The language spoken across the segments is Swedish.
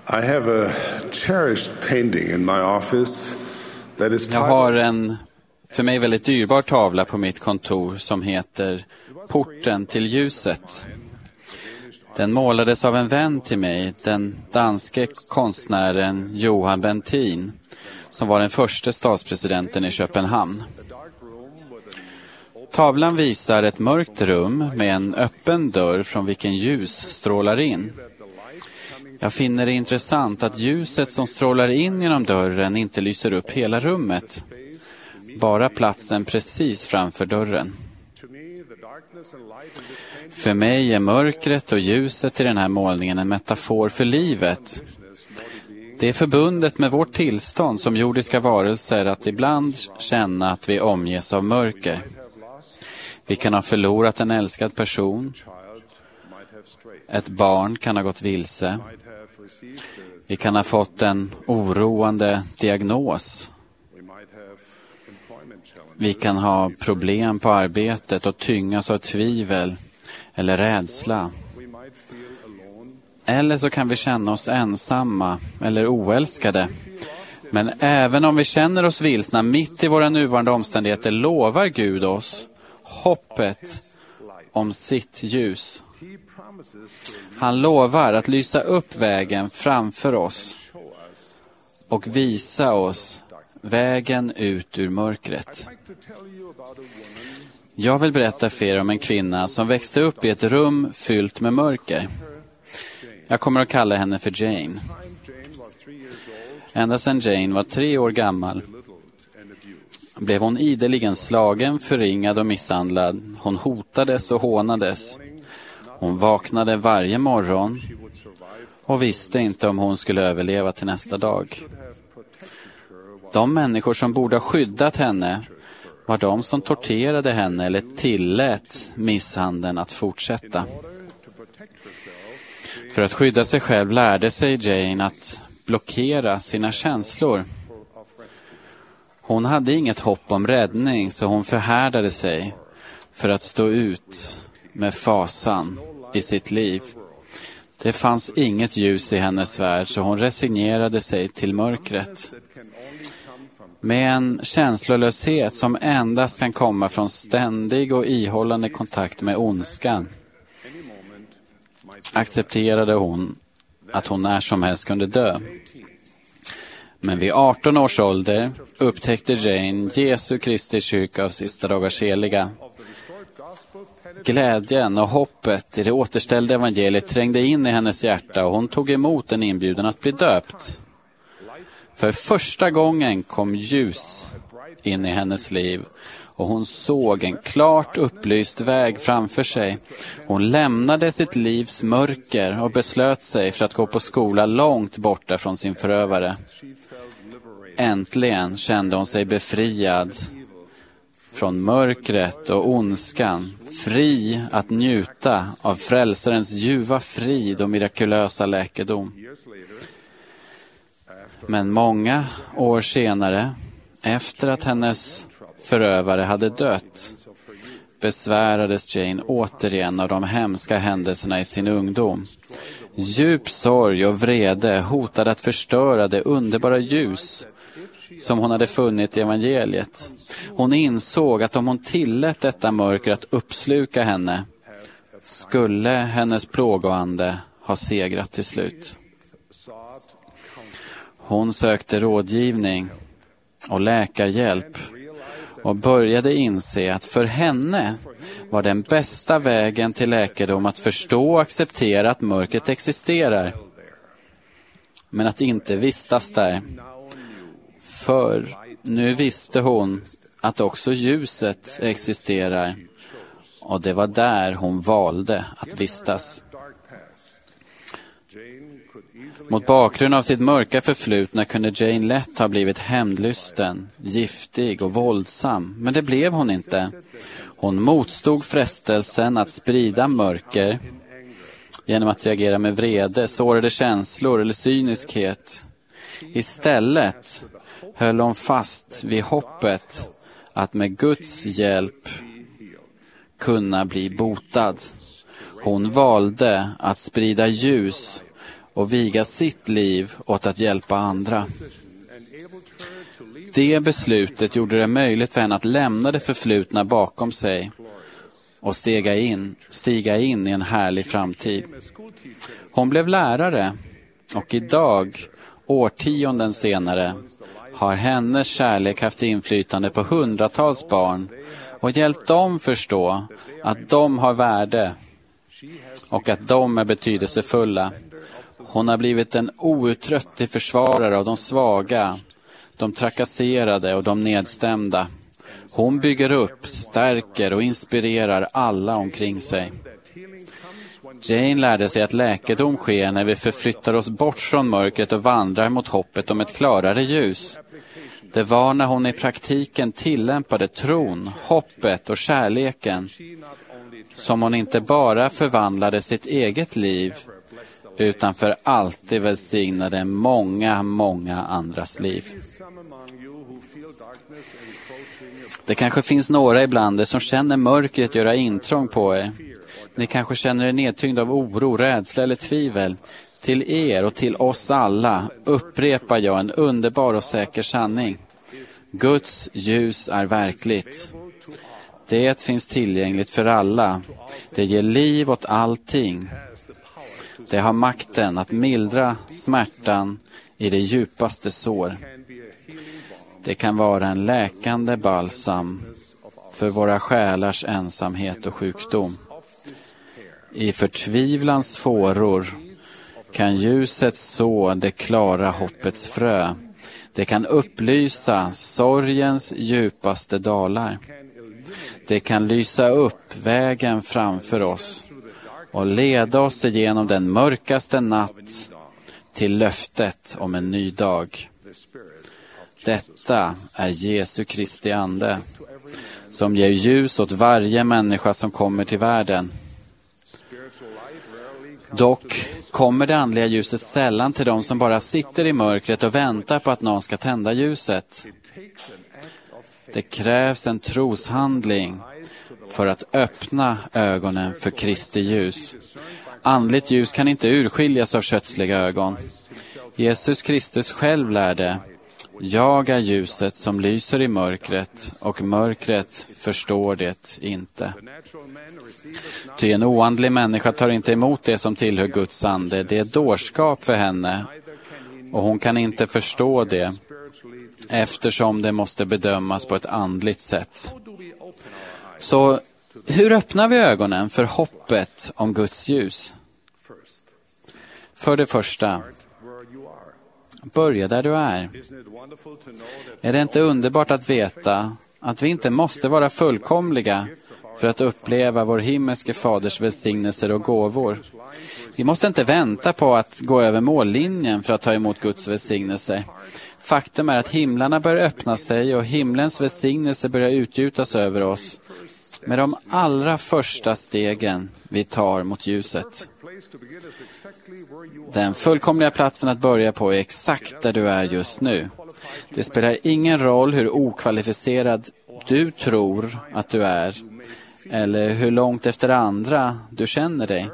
I have a cherished painting in my office that is Jag har en för mig väldigt dyrbar tavla på mitt kontor som heter Porten till ljuset. Den målades av en vän till mig, den danske konstnären Johan Bentin, som var den första statspresidenten i Köpenhamn. Tavlan visar ett mörkt rum med en öppen dörr från vilken ljus strålar in. Jag finner det intressant att ljuset som strålar in genom dörren inte lyser upp hela rummet, bara platsen precis framför dörren. För mig är mörkret och ljuset i den här målningen en metafor för livet. Det är förbundet med vårt tillstånd som jordiska varelser att ibland känna att vi omges av mörker. Vi kan ha förlorat en älskad person. Ett barn kan ha gått vilse. Vi kan ha fått en oroande diagnos. Vi kan ha problem på arbetet och tyngas av tvivel eller rädsla. Eller så kan vi känna oss ensamma eller oälskade. Men även om vi känner oss vilsna mitt i våra nuvarande omständigheter lovar Gud oss hoppet om sitt ljus. Han lovar att lysa upp vägen framför oss och visa oss vägen ut ur mörkret. Jag vill berätta för er om en kvinna som växte upp i ett rum fyllt med mörker. Jag kommer att kalla henne för Jane. Ända sedan Jane var 3 år gammal blev hon ideligen slagen, förringad och misshandlad. Hon hotades och hånades. Hon vaknade varje morgon och visste inte om hon skulle överleva till nästa dag. De människor som borde ha skyddat henne var de som torterade henne eller tillät misshandeln att fortsätta. För att skydda sig själv lärde sig Jane att blockera sina känslor. Hon hade inget hopp om räddning, så hon förhärdade sig för att stå ut med fasan i sitt liv. Det fanns inget ljus i hennes värld, så hon resignerade sig till mörkret. Med en känslolöshet som endast kan komma från ständig och ihållande kontakt med ondskan accepterade hon att hon när som helst kunde dö. Men vid 18 års ålder upptäckte Jane Jesu Kristi kyrka av sista dagars heliga. Glädjen och hoppet i det återställda evangeliet trängde in i hennes hjärta och hon tog emot en inbjudan att bli döpt. För första gången kom ljus in i hennes liv och hon såg en klart upplyst väg framför sig. Hon lämnade sitt livs mörker och beslöt sig för att gå på skola långt borta från sin förövare. Äntligen kände hon sig befriad från mörkret och ondskan, fri att njuta av frälsarens ljuva frid och mirakulösa läkedom. Men många år senare, efter att hennes förövare hade dött, besvärades Jane återigen av de hemska händelserna i sin ungdom. Djup sorg och vrede hotade att förstöra det underbara ljus som hon hade funnit i evangeliet. Hon insåg att om hon tillät detta mörker att uppsluka henne, skulle hennes plågoande ha segrat till slut. Hon sökte rådgivning och läkarhjälp och började inse att för henne var den bästa vägen till läkedom att förstå och acceptera att mörkret existerar, men att inte vistas där. För nu visste hon att också ljuset existerar, och det var där hon valde att vistas. Mot bakgrund av sitt mörka förflutna kunde Jane lätt ha blivit hämndlysten, giftig och våldsam, men det blev hon inte. Hon motstod frestelsen att sprida mörker genom att reagera med vrede, sårade känslor eller cyniskhet. Istället höll hon fast vid hoppet att med Guds hjälp kunna bli botad. Hon valde att sprida ljus och viga sitt liv åt att hjälpa andra. Det beslutet gjorde det möjligt för henne att lämna det förflutna bakom sig och stiga in i en härlig framtid. Hon blev lärare och idag, årtionden senare, har hennes kärlek haft inflytande på hundratals barn och hjälpt dem förstå att de har värde och att de är betydelsefulla. Hon har blivit en outtröttlig försvarare av de svaga, de trakasserade och de nedstämda. Hon bygger upp, stärker och inspirerar alla omkring sig. Jane lärde sig att läkedom sker när vi förflyttar oss bort från mörkret och vandrar mot hoppet om ett klarare ljus. Det var när hon i praktiken tillämpade tron, hoppet och kärleken som hon inte bara förvandlade sitt eget liv utan för alltid välsignade många, många andras liv. Det kanske finns några ibland er som känner mörkret göra intrång på er. Ni kanske känner er nedtyngd av oro, rädsla eller tvivel. Till er och till oss alla upprepar jag en underbar och säker sanning. Guds ljus är verkligt. Det finns tillgängligt för alla. Det ger liv åt allting. Det har makten att mildra smärtan i det djupaste sår. Det kan vara en läkande balsam för våra själars ensamhet och sjukdom. I förtvivlans fåror kan ljuset så det klara hoppets frö. Det kan upplysa sorgens djupaste dalar. Det kan lysa upp vägen framför oss och leda oss igenom den mörkaste natt till löftet om en ny dag. Detta är Jesu Kristi ande som ger ljus åt varje människa som kommer till världen. Dock kommer det andliga ljuset sällan till dem som bara sitter i mörkret och väntar på att någon ska tända ljuset. Det krävs en troshandling för att öppna ögonen för Kristi ljus. Andligt ljus kan inte urskiljas av kötsliga ögon. Jesus Kristus själv lärde: jag är ljuset som lyser i mörkret, och mörkret förstår det inte. Ty en oandlig människa tar inte emot det som tillhör Guds ande. Det är dårskap för henne, och hon kan inte förstå det, eftersom det måste bedömas på ett andligt sätt. Så hur öppnar vi ögonen för hoppet om Guds ljus? För det första, börja där du är. Är det inte underbart att veta att vi inte måste vara fullkomliga för att uppleva vår himmelske faders välsignelser och gåvor? Vi måste inte vänta på att gå över mållinjen för att ta emot Guds välsignelser. Faktum är att himlarna börjar öppna sig och himlens välsignelse börjar utgjutas över oss med de allra första stegen vi tar mot ljuset. Den fullkomliga platsen att börja på är exakt där du är just nu. Det spelar ingen roll hur okvalificerad du tror att du är eller hur långt efter andra du känner dig.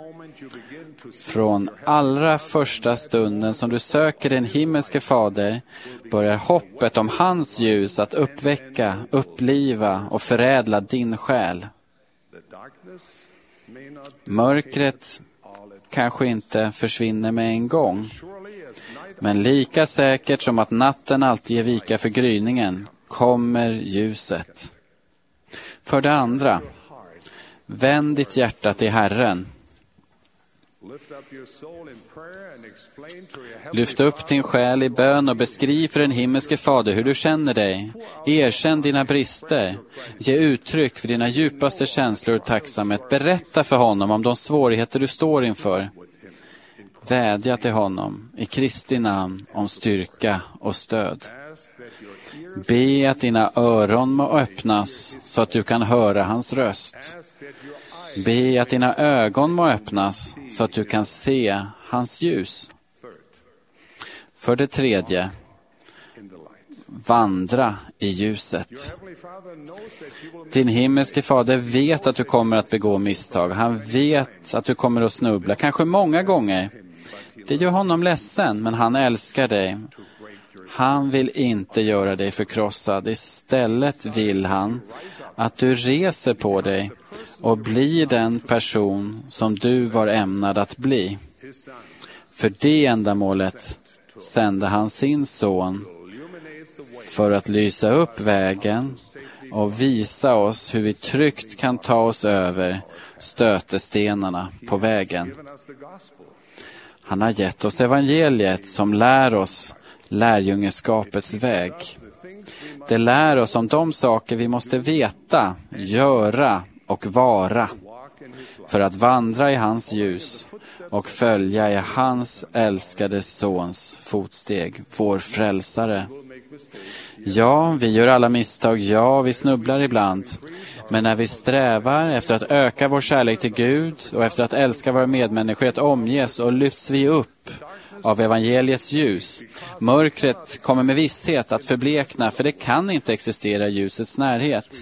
Från allra första stunden som du söker din himmelske fader börjar hoppet om hans ljus att uppväcka, uppliva och förädla din själ. Mörkret kanske inte försvinner med en gång, men lika säkert som att natten alltid ger vika för gryningen kommer ljuset. För det andra, vänd ditt hjärta till Herren. Lyft upp din själ i bön och beskriv för den himmelske fader hur du känner dig. Erkänn dina brister. Ge uttryck för dina djupaste känslor och tacksamhet. Berätta för honom om de svårigheter du står inför. Vädja till honom i Kristi namn om styrka och stöd. Be att dina öron må öppnas så att du kan höra hans röst. Be att dina ögon må öppnas så att du kan se hans ljus. För det tredje, vandra i ljuset. Din himmelske fader vet att du kommer att begå misstag. Han vet att du kommer att snubbla, kanske många gånger. Det gör honom ledsen, men han älskar dig. Han vill inte göra dig förkrossad. Istället vill han att du reser på dig och blir den person som du var ämnad att bli. För det ändamålet sände han sin son för att lysa upp vägen och visa oss hur vi tryggt kan ta oss över stötestenarna på vägen. Han har gett oss evangeliet som lär oss lärjungeskapets väg. Det lär oss om de saker vi måste veta, göra och vara för att vandra i hans ljus och följa i hans älskade sons fotsteg, vår frälsare. Ja, vi gör alla misstag, ja, vi snubblar ibland. Men när vi strävar efter att öka vår kärlek till Gud och efter att älska våra medmänniskor, att omges och lyfts vi upp av evangeliets ljus. Mörkret kommer med visshet att förblekna, för det kan inte existera i ljusets närhet.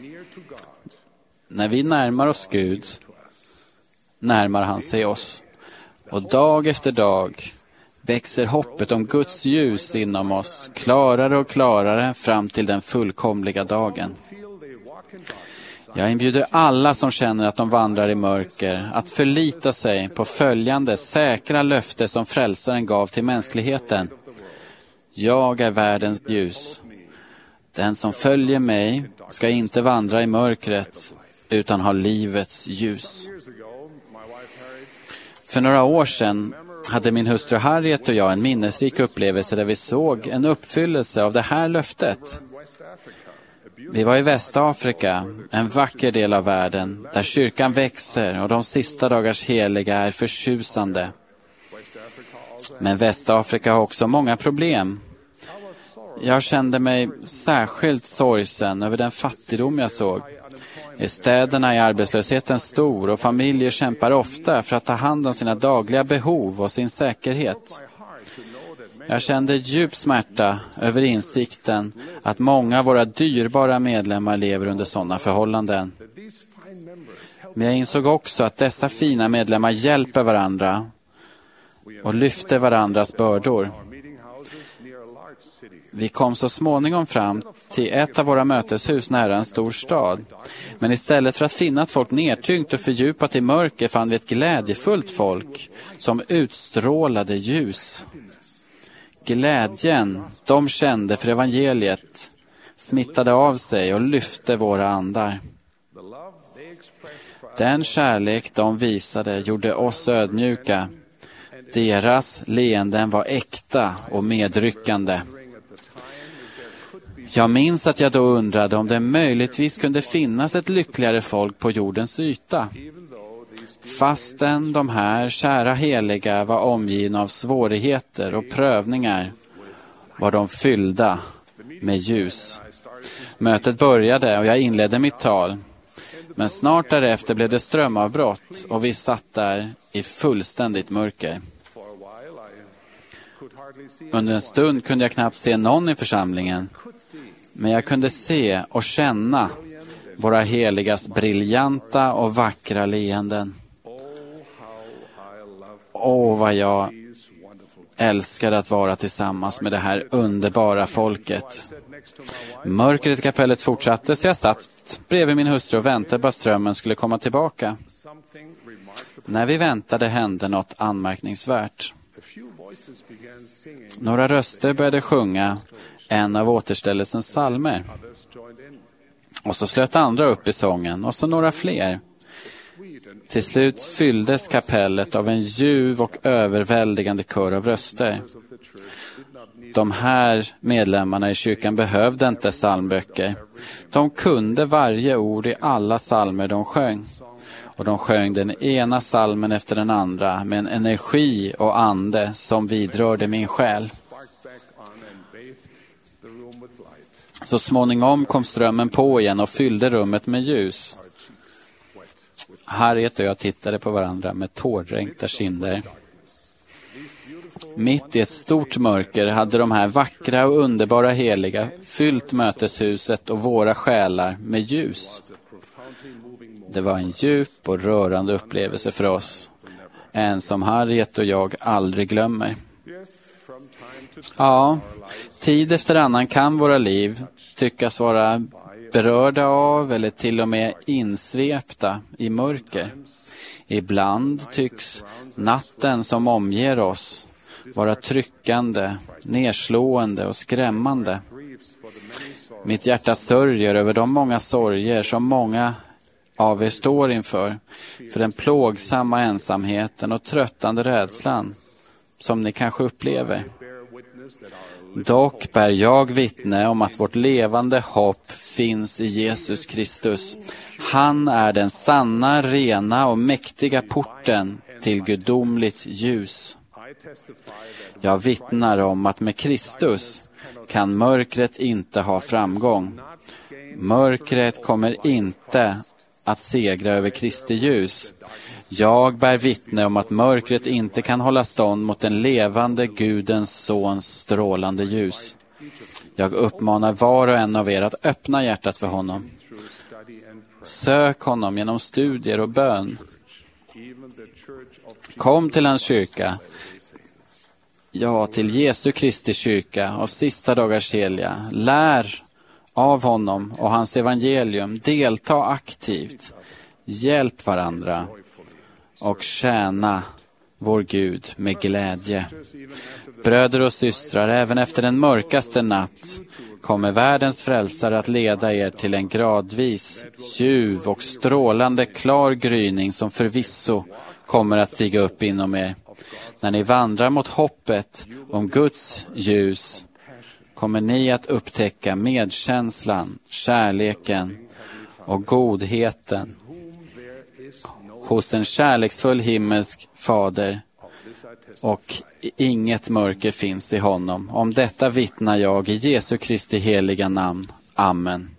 När vi närmar oss Gud, närmar han sig oss. Och dag efter dag växer hoppet om Guds ljus inom oss, klarare och klarare fram till den fullkomliga dagen. Jag inbjuder alla som känner att de vandrar i mörker att förlita sig på följande säkra löfte som frälsaren gav till mänskligheten. Jag är världens ljus. Den som följer mig ska inte vandra i mörkret utan ha livets ljus. För några år sedan hade min hustru Harriet och jag en minnesrik upplevelse där vi såg en uppfyllelse av det här löftet. Vi var i Västafrika, en vacker del av världen, där kyrkan växer och de sista dagars heliga är förtjusande. Men Västafrika har också många problem. Jag kände mig särskilt sorgsen över den fattigdom jag såg. I städerna är arbetslösheten stor och familjer kämpar ofta för att ta hand om sina dagliga behov och sin säkerhet. Jag kände djup smärta över insikten att många av våra dyrbara medlemmar lever under sådana förhållanden. Men jag insåg också att dessa fina medlemmar hjälper varandra och lyfter varandras bördor. Vi kom så småningom fram till ett av våra möteshus nära en stor stad. Men istället för att finna ett folk nedtyngt och fördjupat i mörker fann vi ett glädjefullt folk som utstrålade ljus. Glädjen de kände för evangeliet smittade av sig och lyfte våra andar. Den kärlek de visade gjorde oss ödmjuka. Deras leenden var äkta och medryckande. Jag minns att jag då undrade om det möjligtvis kunde finnas ett lyckligare folk på jordens yta. Fastän de här kära heliga var omgivna av svårigheter och prövningar var de fyllda med ljus. Mötet började och jag inledde mitt tal. Men snart därefter blev det strömavbrott och vi satt där i fullständigt mörker. Under en stund kunde jag knappt se någon i församlingen. Men jag kunde se och känna våra heligas briljanta och vackra leenden. Åh, vad jag älskar att vara tillsammans med det här underbara folket. Mörkret i kapellet fortsatte, så jag satt bredvid min hustru och väntade på att strömmen skulle komma tillbaka. När vi väntade hände något anmärkningsvärt. Några röster började sjunga en av återställelsens psalmer. Och så slöt andra upp i sången, och så några fler. Till slut fylldes kapellet av en ljuv och överväldigande kör av röster. De här medlemmarna i kyrkan behövde inte psalmböcker. De kunde varje ord i alla psalmer de sjöng. Och de sjöng den ena psalmen efter den andra med en energi och ande som vidrörde min själ. Så småningom kom strömmen på igen och fyllde rummet med ljus. Harriet och jag tittade på varandra med tårdränkta kinder. Mitt i ett stort mörker hade de här vackra och underbara heliga fyllt möteshuset och våra själar med ljus. Det var en djup och rörande upplevelse för oss. en som Harriet och jag aldrig glömmer. Ja, tid efter annan kan våra liv tyckas vara berörda av eller till och med insvepta i mörker. Ibland tycks natten som omger oss vara tryckande, nedslående och skrämmande. Mitt hjärta sörjer över de många sorger som många av er står inför, för den plågsamma ensamheten och tröttande rädslan som ni kanske upplever. Dock bär jag vittne om att vårt levande hopp finns i Jesus Kristus. Han är den sanna, rena och mäktiga porten till gudomligt ljus. Jag vittnar om att med Kristus kan mörkret inte ha framgång. Mörkret kommer inte att segra över Kristi ljus. Jag bär vittne om att mörkret inte kan hålla stånd mot den levande Gudens sons strålande ljus. Jag uppmanar var och en av er att öppna hjärtat för honom. Sök honom genom studier och bön. Kom till hans kyrka. Ja, till Jesu Kristi kyrka och sista dagars heliga. Lär av honom och hans evangelium. Delta aktivt. Hjälp varandra. Och tjäna vår Gud med glädje. Bröder och systrar, även efter den mörkaste natt kommer världens frälsare att leda er till en gradvis, ljuv och strålande klar gryning som förvisso kommer att stiga upp inom er. När ni vandrar mot hoppet om Guds ljus kommer ni att upptäcka medkänslan, kärleken och godheten hos en kärleksfull himmelsk fader, och inget mörker finns i honom. Om detta vittnar jag i Jesu Kristi heliga namn. Amen.